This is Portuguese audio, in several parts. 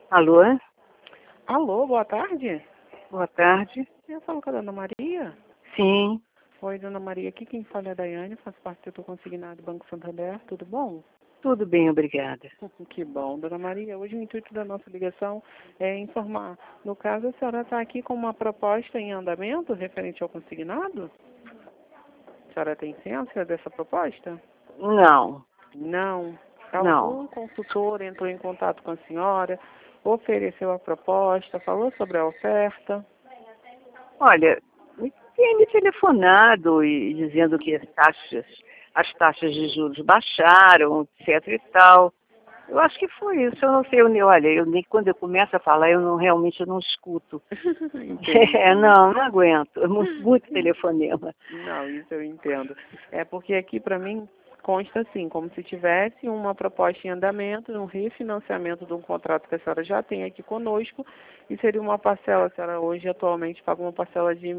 Alô? Alô, boa tarde. Boa tarde. Eu falo com a Dona Maria. Sim, Oi, Dona Maria. Aqui quem fala é a Daiane, faço parte do setor consignado do Banco Santander. Tudo bom? tudo bem, obrigada. Que bom, Dona Maria. Hoje o intuito da nossa ligação é informar. No caso, a senhora está aqui com uma proposta em andamento referente ao consignado? A senhora tem ciência dessa proposta? Não, Não. não. Algum consultor entrou em contato com a senhora, ofereceu a proposta, falou sobre a oferta? Olha, tem me telefonado e dizendo que as taxas de juros baixaram, etc e tal. Eu acho que foi isso, eu não sei, olha, quando eu começo a falar, realmente eu não escuto. Entendi. Não aguento, é muito telefonema. Não, isso eu entendo. É porque aqui para mim consta assim, como se tivesse uma proposta em andamento, um refinanciamento de um contrato que a senhora já tem aqui conosco, e seria uma parcela, a senhora hoje atualmente paga uma parcela de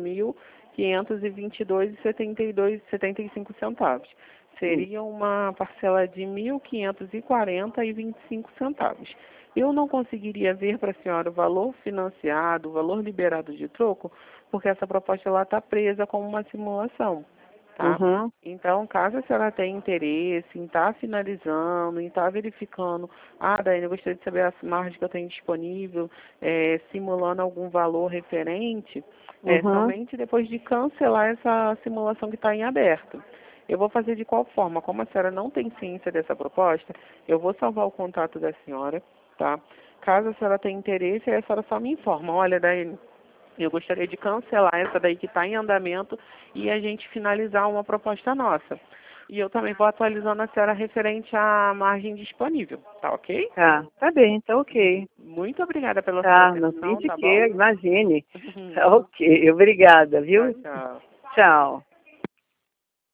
R$ 1.522,75. Seria uma parcela de R$ 1.540,25. Eu não conseguiria ver para a senhora o valor financiado, o valor liberado de troco, porque essa proposta está presa como uma simulação, tá? Uhum. Então, caso a senhora tenha interesse em estar finalizando, em estar verificando, Daiane, eu gostaria de saber as margens que eu tenho disponível, simulando algum valor referente, Uhum. somente depois de cancelar essa simulação que está em aberto. Eu vou fazer de qual forma? Como a senhora não tem ciência dessa proposta, eu vou salvar o contato da senhora, tá? Caso a senhora tenha interesse, aí a senhora só me informa. Olha, Daiane, eu gostaria de cancelar essa daí que está em andamento e a gente finalizar uma proposta nossa. E eu também vou atualizando a senhora referente à margem disponível, tá ok? Tá bem, tá ok. Muito obrigada pela sua Tá, não tem atenção, de tá bom? quê, imagine. Tá ok, obrigada, Tchau, viu? tchau. Tchau.